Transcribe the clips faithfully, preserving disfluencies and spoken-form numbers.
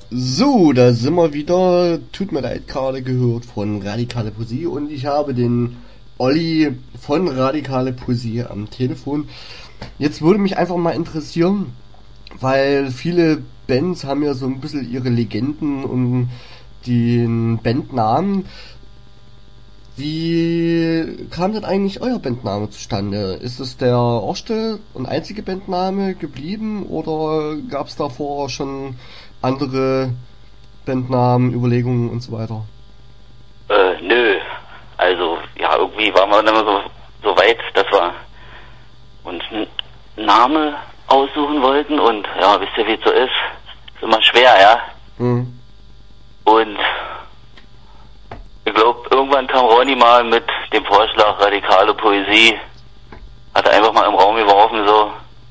So, da sind wir wieder. Tut mir leid, gerade gehört von Radikale Poesie und ich habe den Olli von Radikale Poesie am Telefon. Jetzt würde mich einfach mal interessieren, weil viele Bands haben ja so ein bisschen ihre Legenden und den Bandnamen. Wie kam denn eigentlich euer Bandname zustande? Ist es der erste und einzige Bandname geblieben oder gab es davor schon andere Bandnamen, Überlegungen und so weiter? Äh, nö. Also, ja, irgendwie waren wir dann immer so, so weit, dass wir uns einen Namen aussuchen wollten und ja, wisst ihr, wie es so ist? Ist immer schwer, ja? Hm. Und ich glaube, irgendwann kam Ronny mal mit dem Vorschlag Radikale Poesie, hat er einfach mal im Raum geworfen, so.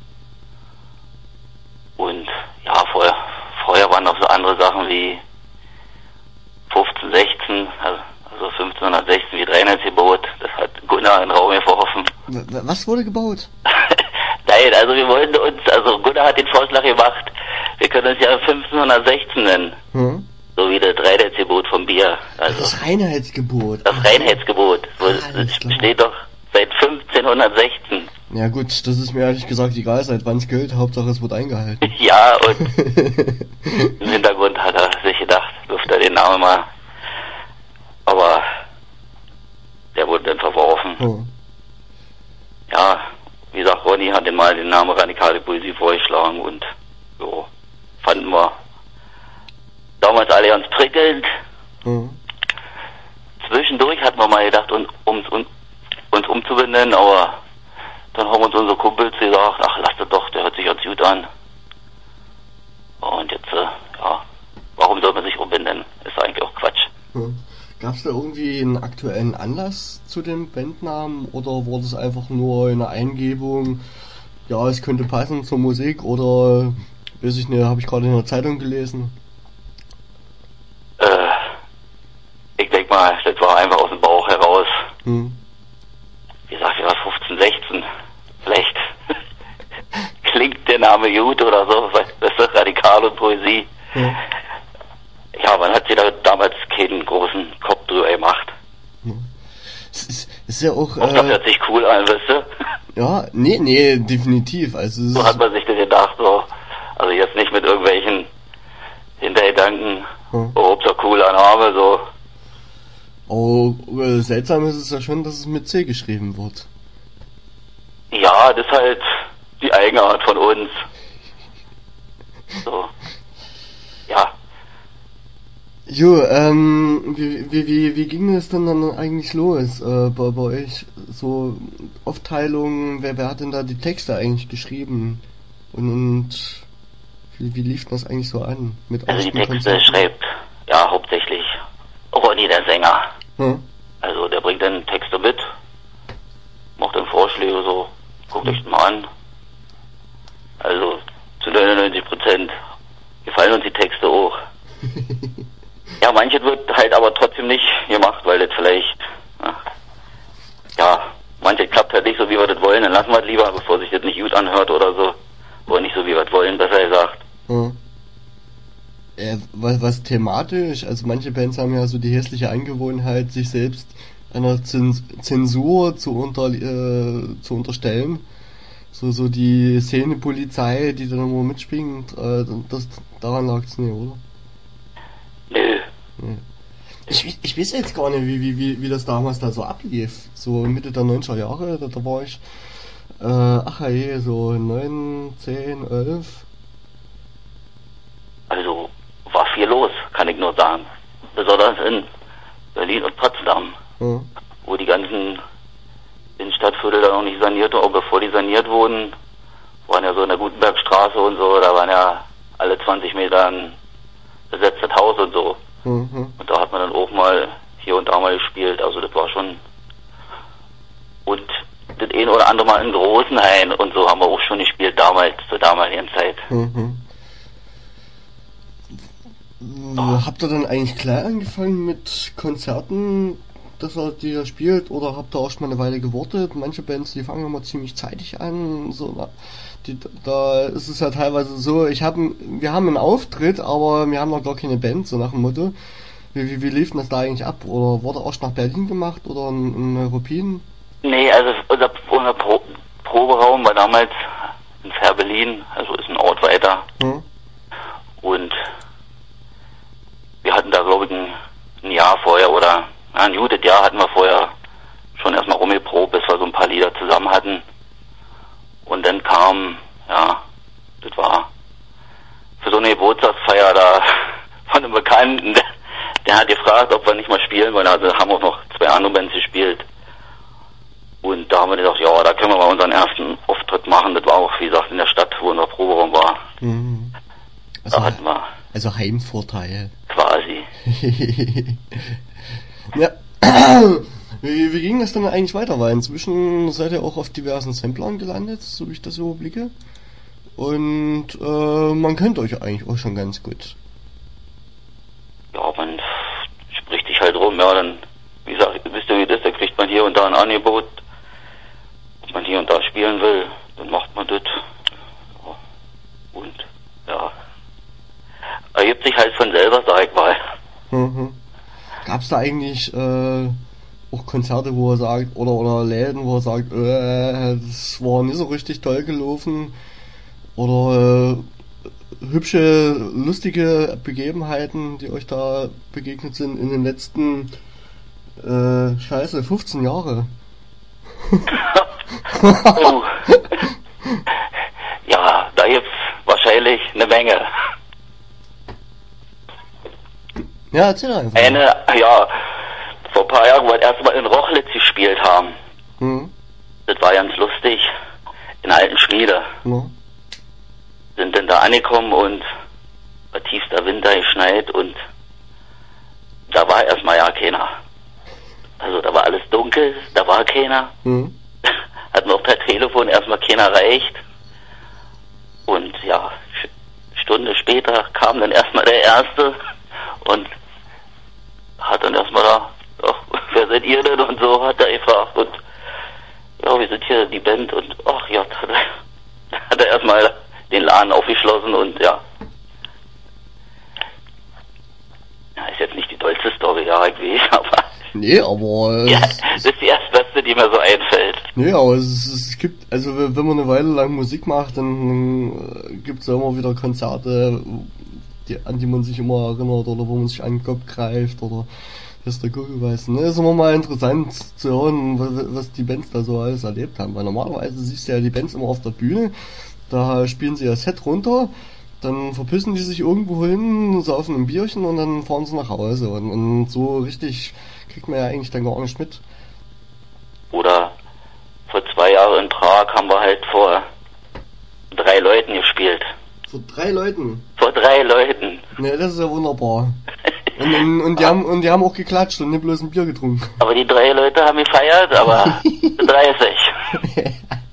Und ja, vorher, vorher waren noch so andere Sachen wie fünfzehn sechzehn, also fünfzehnhundertsechzehn wie Dreieinhalbgebot, das hat Gunnar in den Raum geworfen. Was wurde gebaut? Nein, also wir wollten uns, also Gunnar hat den Vorschlag gemacht, wir können uns ja fünfzehnhundertsechzehn nennen. Hm? So wie das Reinheitsgebot vom Bier. Also das Reinheitsgebot. Das Reinheitsgebot. Ah, das steht doch seit fünfzehnhundertsechzehn. Ja gut, das ist mir ehrlich gesagt egal, seit wann es gilt. Hauptsache es wird eingehalten. Ja, und im Hintergrund hat er sich gedacht, wirft er den Namen mal. Aber der wurde dann verworfen. Oh. Ja, wie gesagt, Ronny hat dann mal den Namen Radikale Poesie vorgeschlagen und so fanden wir damals alle ganz prickelnd. Mhm. Zwischendurch hatten wir mal gedacht, uns, uns, uns, uns umzubenennen, aber dann haben uns unsere Kumpels gesagt, ach, lasst das doch, der hört sich ganz gut an. Und jetzt, äh, ja, warum soll man sich umbenennen? Ist eigentlich auch Quatsch. Mhm. Gab es da irgendwie einen aktuellen Anlass zu dem Bandnamen oder wurde es einfach nur eine Eingebung, ja, es könnte passen zur Musik oder, weiß ich nicht, habe ich gerade in der Zeitung gelesen? Ich denke mal, das war einfach aus dem Bauch heraus. Hm. Wie gesagt, wir waren fünfzehn sechzehn. Vielleicht klingt der Name gut oder so, weil das ist Radikal und Poesie. Hm. Ja, man hat sich da damals keinen großen Kopf drüber gemacht. Hm. Es ist, ist ja auch... auch äh, das hört sich cool an, weißt du? Ja, nee, nee, definitiv. Also so hat man sich das gedacht, so. Also jetzt nicht mit irgendwelchen Hintergedanken, hm. oh, ob so cool an Name, so. Oh, seltsam ist es ja schon, dass es mit C geschrieben wird. Ja, das ist halt die Eigenart von uns. So. Ja. Jo, ähm, wie, wie, wie, wie ging es denn dann eigentlich los äh, bei, bei euch? So Aufteilung, wer, wer hat denn da die Texte eigentlich geschrieben? Und, und wie, wie lief das eigentlich so an? Mit also die Texte Konzerten? Schreibt, ja, hauptsächlich Ronny, der Sänger. Hm. Also der bringt dann Texte mit, macht dann Vorschläge so, guckt euch das mal an. Also zu neunundneunzig Prozent gefallen uns die Texte auch. Ja, manches wird halt aber trotzdem nicht gemacht, weil das vielleicht, na, ja, manches klappt halt nicht so, wie wir das wollen, dann lassen wir es lieber, bevor sich das nicht gut anhört oder so. Oder nicht so, wie wir es wollen, besser gesagt. Hm. Äh, was, was thematisch, also manche Bands haben ja so die hässliche Angewohnheit, sich selbst einer Zensur zu, unter, äh, zu unterstellen. So, so die Szenepolizei, die dann immer mitspringt, äh, das, daran lag's nicht, oder? Nö. Nee. Ich, ich weiß jetzt gar nicht, wie, wie, wie, wie das damals da so ablief. So Mitte der neunziger Jahre, da, da war ich, äh, ach je, so neun, zehn, elf. Also, war viel los, kann ich nur sagen. Besonders in Berlin und Potsdam, ja. Wo die ganzen Innenstadtviertel da noch nicht saniert wurden, auch bevor die saniert wurden, waren ja so in der Gutenbergstraße und so, da waren ja alle zwanzig Meter ein besetztes Haus und so. Mhm. Und da hat man dann auch mal hier und da mal gespielt, also das war schon... Und das ein oder andere Mal in Großenhain und so haben wir auch schon gespielt damals, zur damaligen Zeit. Mhm. Oh. Habt ihr dann eigentlich klar angefangen mit Konzerten dass er die spielt, oder habt ihr auch schon mal eine Weile gewartet? Manche Bands, die fangen immer ziemlich zeitig an, so, na, die, da ist es ja teilweise so, ich hab, wir haben einen Auftritt, aber wir haben noch gar keine Band, so nach dem Motto. Wie, wie, wie lief denn das da eigentlich ab? Oder wurde auch nach Berlin gemacht oder in, in Europin? Nee, also unser, unser Pro, Proberaum war damals in Fährberlin, also ist ein Ort weiter. Hm. Und wir hatten da, glaube ich, ein, ein Jahr vorher oder ja, ein gutes Jahr hatten wir vorher schon erstmal rumgeprobt, bis wir so ein paar Lieder zusammen hatten. Und dann kam, ja, das war für so eine Geburtstagsfeier da von einem Bekannten, der, der hat gefragt, ob wir nicht mal spielen wollen. Also haben auch noch zwei andere Bands gespielt. Und da haben wir gedacht, ja, da können wir mal unseren ersten Auftritt machen. Das war auch, wie gesagt, in der Stadt, wo unser Proberaum war. Mhm. Also, da hatten wir also Heimvorteil. Quasi. Ja. Wie, wie ging das dann eigentlich weiter? Weil inzwischen seid ihr auch auf diversen Samplern gelandet, so wie ich das so blicke. Und äh, man kennt euch eigentlich auch schon ganz gut. Ja, man spricht sich halt rum, ja, dann, wie gesagt, wisst ihr wie das, da kriegt man hier und da ein Angebot, ob man hier und da spielen will, dann macht man das. Ja. Und, ja, ergibt sich halt von selber, sag ich mal. Mhm. Gab's da eigentlich äh, auch Konzerte, wo er sagt, oder oder Läden, wo er sagt, äh, das war nicht so richtig toll gelaufen, oder äh, hübsche, lustige Begebenheiten, die euch da begegnet sind in den letzten äh, scheiße, fünfzehn Jahre? Oh. Ja, da gibt's wahrscheinlich eine Menge. Ja, erzähl einfach. Eine, ja, vor ein paar Jahren, wo wir erstmal in Rochlitz gespielt haben. Mhm. Das war ganz lustig. In der alten Schmiede. Mhm. Sind dann da angekommen und war tiefster Winter geschneit und da war erstmal ja keiner. Also da war alles dunkel, da war keiner. Mhm. Hat mir auch per Telefon erstmal keiner erreicht. Und ja, Stunde später kam dann erstmal der Erste und hat dann erstmal da, ach, wer seid ihr denn und so, hat er gefragt und ja, wir sind hier die Band und ach ja, hat er, hat er erstmal den Laden aufgeschlossen und ja. Ja, ist jetzt nicht die tollste Story, ja, ich weiß, aber... Nee, aber... Ja, das ist die erste, die mir so einfällt. Nee, aber es, es gibt, also wenn man eine Weile lang Musik macht, dann gibt es ja immer wieder Konzerte, die, an die man sich immer erinnert oder wo man sich an den Kopf greift oder das der Gurgel weiß. Ne, ist immer mal interessant zu hören, was, was die Bands da so alles erlebt haben, weil normalerweise siehst du ja die Bands immer auf der Bühne, da spielen sie ihr Set runter, dann verpissen die sich irgendwo hin, saufen ein Bierchen und dann fahren sie nach Hause und, und so richtig kriegt man ja eigentlich dann gar nicht mit. Oder vor zwei Jahren in Prag haben wir halt vor drei Leuten gespielt. Vor drei Leuten? Vor drei Leuten. Ne, das ist ja wunderbar. Und, und, und, die haben, und die haben auch geklatscht und nicht bloß ein Bier getrunken. Aber die drei Leute haben gefeiert, aber dreißig.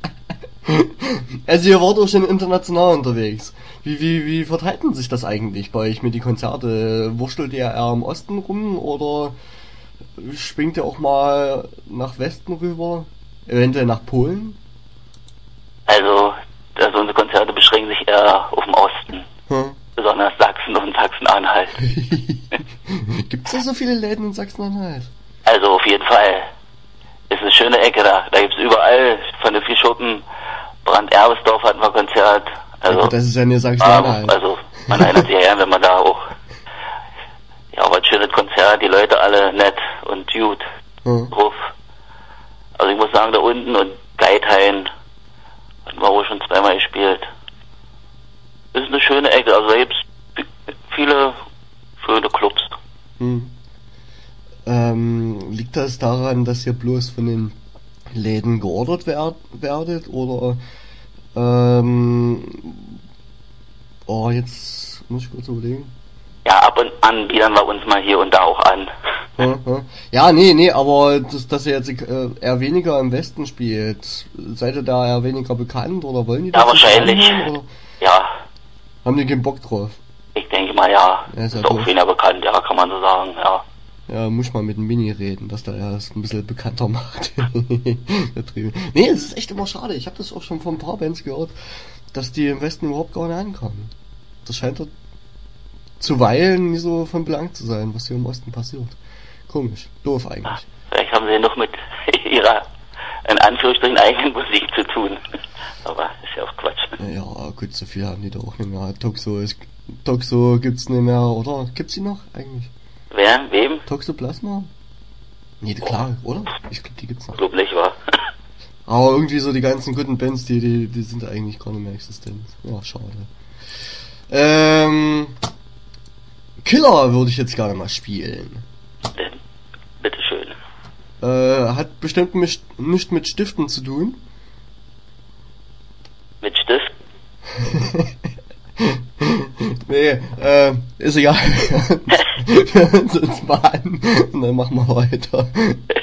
Also ihr wart auch schon international unterwegs. Wie, wie, wie verteilen sich das eigentlich bei euch mit die Konzerte? Wurschtelt ihr eher im Osten rum oder schwingt ihr auch mal nach Westen rüber? Eventuell nach Polen? Also, also unsere Konzerte beschränken sich eher auf den Osten. Hm. Besonders Sachsen und Sachsen-Anhalt. Gibt's da so viele Läden in Sachsen-Anhalt? Also auf jeden Fall. Ist eine schöne Ecke da. Da gibt's überall von den Fischschuppen. Brand-Erbesdorf hatten wir Konzert. Also, ja, das ist ja eine Sachsen-Anhalt. Also man erinnert sich ja, wenn man da auch... Ja, war ein schönes Konzert. Die Leute alle nett und gut hm. drauf. Also ich muss sagen, da unten und Geithain hatten wir wohl schon zweimal gespielt. Ist eine schöne Ecke, also da gibt's viele schöne Clubs. Hm. Ähm, liegt das daran, dass ihr bloß von den Läden geordert werd, werdet oder ähm, oh, jetzt muss ich kurz überlegen. Ja, ab und an bieten wir uns mal hier und da auch an. Ja, ja. ja nee, nee, aber das, dass ihr jetzt äh, eher weniger im Westen spielt, seid ihr da eher weniger bekannt oder wollen die das? Ja, wahrscheinlich. Oder? Ja. Haben die keinen Bock drauf? Ich denke mal, ja. ja ist, ist auch weniger bekannt, ja, kann man so sagen, ja. Ja, muss ich mal mit dem Mini reden, dass der das ein bisschen bekannter macht. Nee, es ist echt immer schade. Ich habe das auch schon von ein paar Bands gehört, dass die im Westen überhaupt gar nicht ankommen. Das scheint dort zuweilen nie so von Belang zu sein, was hier im Osten passiert. Komisch. Doof eigentlich. Ach, vielleicht haben sie noch mit ihrer, in Anführungsstrichen, eigenen Musik zu tun. Aber ist ja auch Quatsch. Ja, gut, so viel haben die da auch nicht mehr. Toxo ist, Toxo gibt's nicht mehr, oder? Gibt's die noch eigentlich? Wer? Wem? Toxoplasma? Nee, klar, oder? Ich glaube, die gibt's noch. Glaub nicht, wa? Aber irgendwie so die ganzen guten Bands, die, die, die sind eigentlich gar nicht mehr existent. Ja, schade. Ähm, Killer würde ich jetzt gerne mal spielen. Denn, bitteschön. Äh, hat bestimmt nicht, nicht mit Stiften zu tun. Mit Stift? Nee, äh, ist egal. Wir hören uns mal an und dann machen wir weiter.